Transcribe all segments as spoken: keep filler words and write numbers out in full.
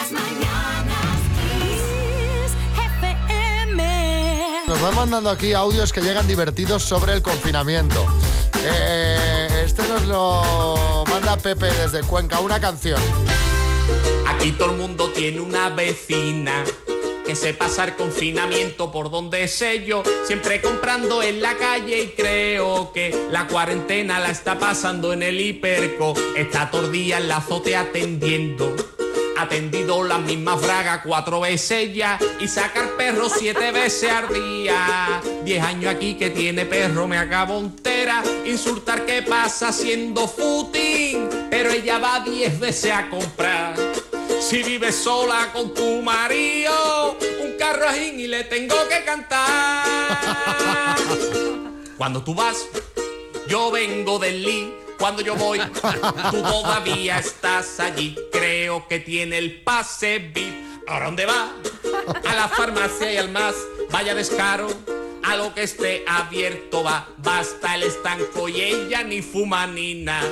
Nos van mandando aquí audios que llegan divertidos sobre el confinamiento. Eh, este nos lo manda Pepe desde Cuenca, una canción. Aquí todo el mundo tiene una vecina que se pasa el confinamiento por donde sé yo, siempre comprando en la calle, y creo que la cuarentena la está pasando en el hiperco. Está todo el día en la azotea atendiendo, atendido las mismas bragas cuatro veces ya, y sacar perro siete veces al día. Diez años aquí que tiene perro, me acabo entera. Insultar que pasa haciendo footing, pero ella va diez veces a comprar. Si vives sola con tu marido, un carrajín y le tengo que cantar. Cuando tú vas, yo vengo del Lee. Cuando yo voy, tú todavía estás allí. Creo que tiene el pase V I P. ¿Ahora dónde va? A la farmacia y al más. Vaya descaro, a lo que esté abierto va. Basta el estanco y ella ni fuma ni nada.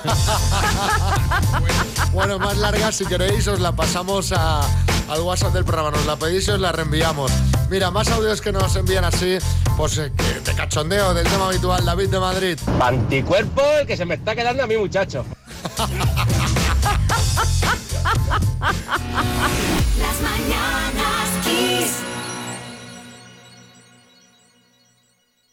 Bueno, más larga, si queréis, os la pasamos a, al WhatsApp del programa. Nos la pedís y os la reenviamos. Mira, más audios que nos envían así, pues eh, que de cachondeo del tema habitual. David de Madrid. Anticuerpo el que se me está quedando a mí, muchacho. Las mañanas.